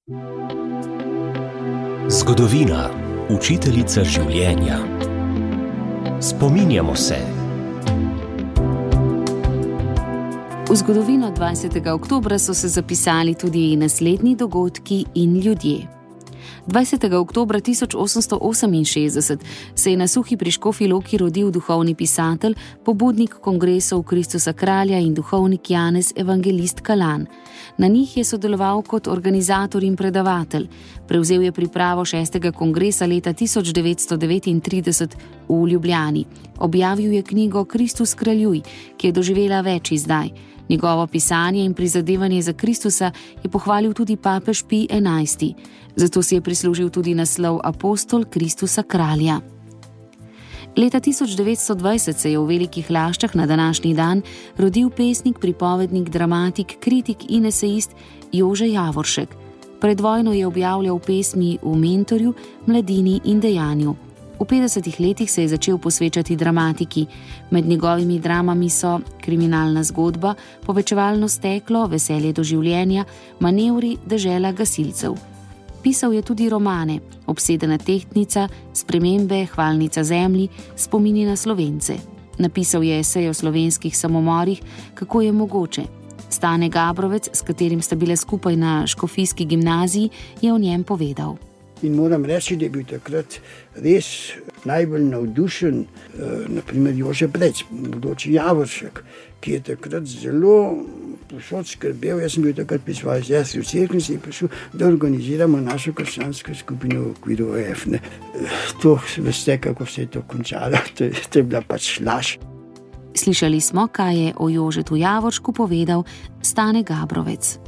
Zgodovina, učiteljica življenja. Spominjamo se. V zgodovino 20. oktobra so se zapisali tudi naslednji dogodki in ljudje. 20. oktobra 1868 se je na Suhi pri Škofji Loki rodil duhovni pisatelj, pobudnik kongresov Kristusa Kralja in duhovnik Janez Evangelist Kalan. Na njih je sodeloval kot organizator in predavatelj. Prevzel je pripravo 6. kongresa leta 1939 v Ljubljani. Objavil je knjigo Kristus kraljuj, ki je doživela več izdaj. Njegovo pisanje in prizadevanje za Kristusa je pohvalil tudi papež Pij XI. Zato si je prislužil tudi naslov apostol Kristusa kralja. Leta 1920 se je v Velikih Laščah na današnji dan rodil pesnik, pripovednik, dramatik, kritik in esejist Jože Javoršek. Pred vojno je objavljal pesmi v Mentorju, Mladini in Dejanju. V 50 letih se je začel posvečati dramatiki. Med njegovimi dramami so Kriminalna zgodba, Povečevalno steklo, Veselje do življenja, Manevri, Dežela gasilcev. Pisal je tudi romane Obsedena tehtnica, Spremembe, Hvalnica zemlji, Spomini na Slovence. Napisal je esej o slovenskih samomorih, Kako je mogoče. Stane Gabrovec, s katerim sta bile skupaj na škofijski gimnaziji, je o njem povedal. In moram reči, da je bil takrat res najbolj navdušen, naprimer Jože Brec, bodoči Javoršek, ki je takrat zelo povsod skrbel. Jaz sem bil takrat pri svoji sestri v cerkvi in sem prišel, da organiziramo našo krščansko skupino v okviru OF. To veste, kako se je to končalo, to je bila pač laž. Slišali smo, kaj je o Jožetu Javoršku povedal Stane Gabrovec.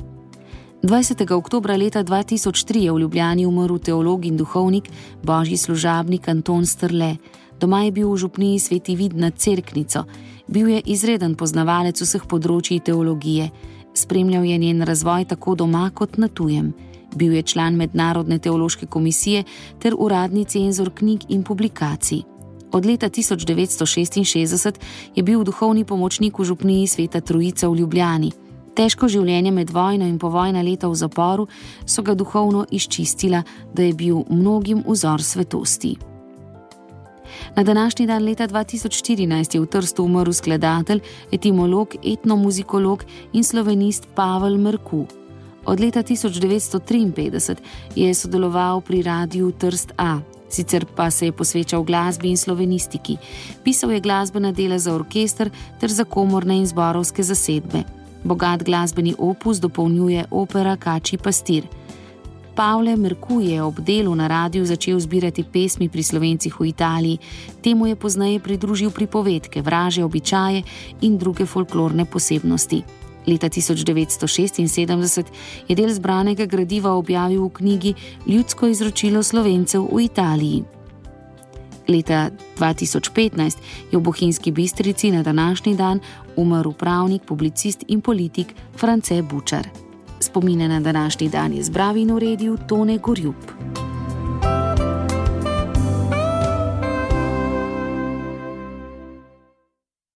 20. oktobra leta 2003 je v Ljubljani umrl teolog in duhovnik, božji služabnik Anton Strle. Doma je bil v župniji Sveti Vid nad Cerknico. Bil je izreden poznavalec vseh področij teologije. Spremljal je njen razvoj tako doma kot na tujem. Bil je član Mednarodne teološke komisije ter uradni cenzor knjig in publikacij. Od leta 1966 je bil duhovni pomočnik v župniji Sveta Trojica v Ljubljani. Težko življenje med vojno in povojna leta v zaporu so ga duhovno izčistila, da je bil mnogim vzor svetosti. Na današnji dan leta 2014 je v Trstu umrl skladatelj, etimolog, etnomuzikolog in slovenist Pavel Mrku. Od leta 1953 je sodeloval pri radiu Trst A, sicer pa se je posvečal glasbi in slovenistiki. Pisal je glasbena dela za orkester ter za komorne in zborovske zasedbe. Bogat glasbeni opus dopolnjuje opera Kačji pastir. Pavle Mrku je ob delu na radiju začel zbirati pesmi pri Slovencih v Italiji. Temu je pozneje pridružil pripovedke, vražje običaje in druge folklorne posebnosti. Leta 1976 je del zbranega gradiva objavil v knjigi Ljudsko izročilo Slovencev v Italiji. Leta 2015 je v Bohinjski Bistrici na današnji dan umrl pravnik, publicist in politik France Bučar. Spomine na današnji dan je zbral in uredil Tone Gorjup.